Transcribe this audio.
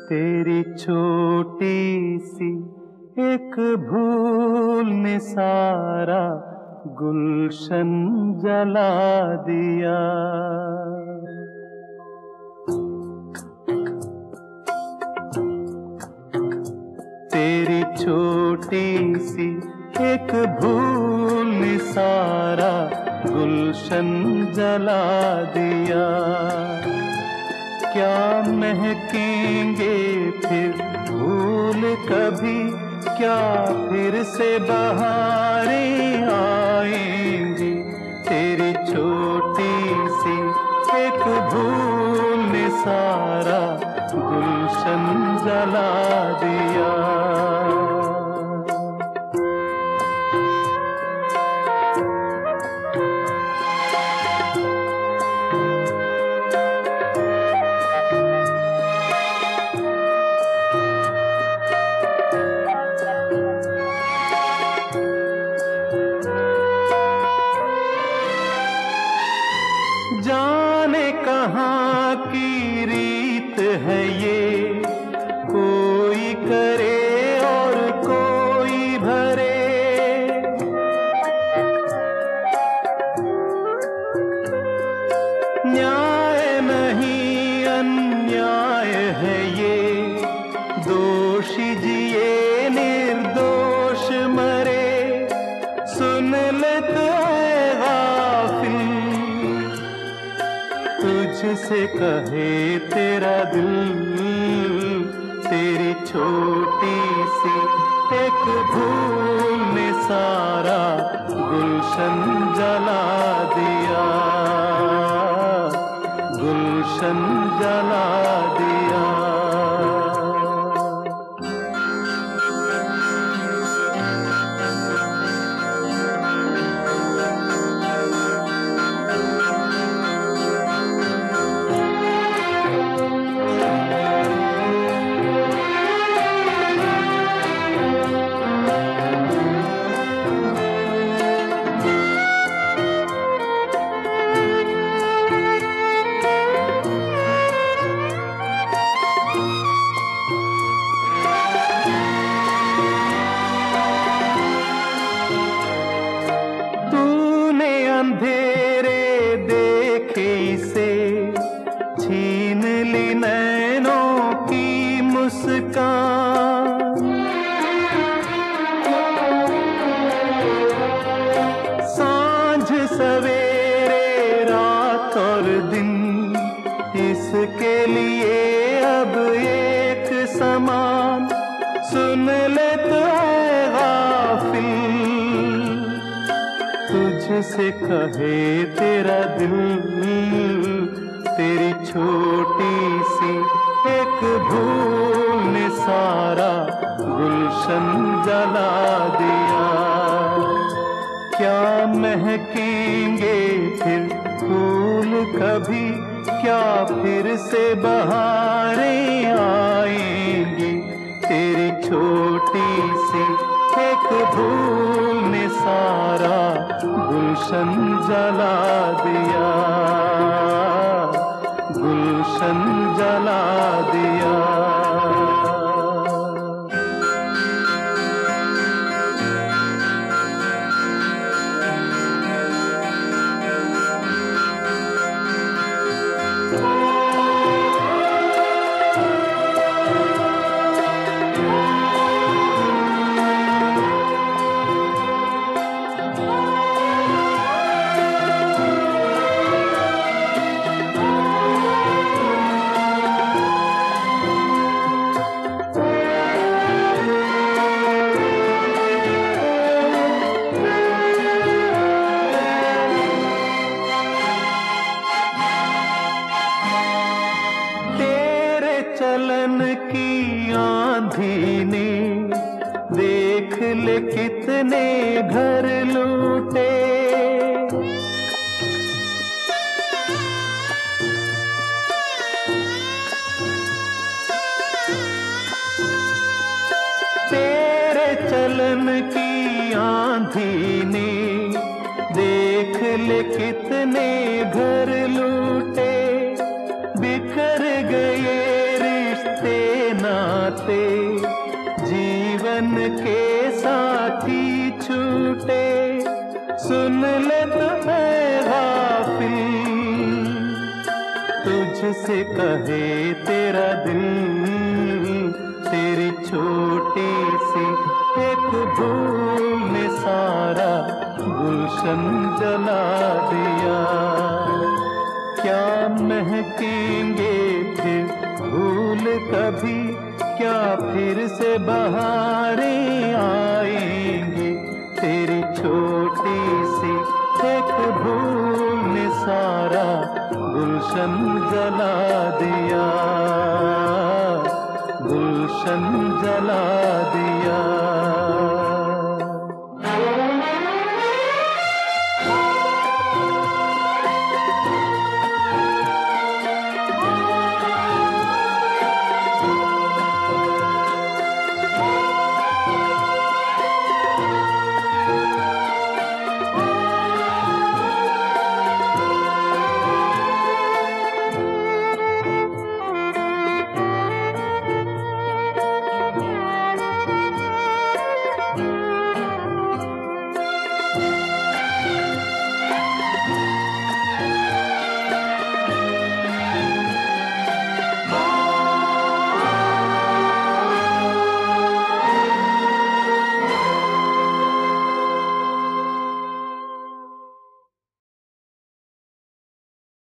तेरी छोटी सी एक भूल ने सारा गुलशन जला दिया। तेरी छोटी सी एक भूल ने सारा गुलशन जला दिया। क्या महकेंगे फिर फूल कभी, क्या फिर से बहारें आएंगी। तेरी छोटी सी एक भूल ने सारा गुलशन जला दिया। जाने कहाँ की रीत है ये, कोई करे और कोई भरे। न्याय नहीं अन्याय है ये, दोषी जिए निर्दोष मरे। सुन ले तो तुझसे कहे तेरा दिल, तेरी छोटी सी एक भूल ने सारा गुलशन जला दिया, गुलशन जला दिया। अंधेरे देखे इसे, छीन ली नैनों की मुस्कान। सांझ सवेरे रात और दिन, इसके लिए अब एक समान। सुन ले तो गाफिल, तुझसे कहे तेरा दिल, तेरी छोटी सी एक भूल ने सारा गुलशन जला दिया। क्या महकेंगे फिर फूल कभी, क्या फिर से बहारें आएंगी। तेरी छोटी सी एक भूल ने सारा गुलशन जला दिया, गुलशन जला दिया। चलन की आंधी ने देख ले कितने घर लूटे। तेरे चलन की आंधी ने देख ले कितने घर लूटे। बिखर गए रिश्ते सुन ले तो ऐ गाफिल, तुझसे कहे तेरा दिल, तेरी छोटी सी एक भूल ने सारा गुलशन जला दिया। क्या महकेंगे फिर फूल कभी, क्या फिर से बहारें आएंगे, तेरी छोटी सी एक भूल ने सारा गुलशन जला दिया, गुलशन जला दिया।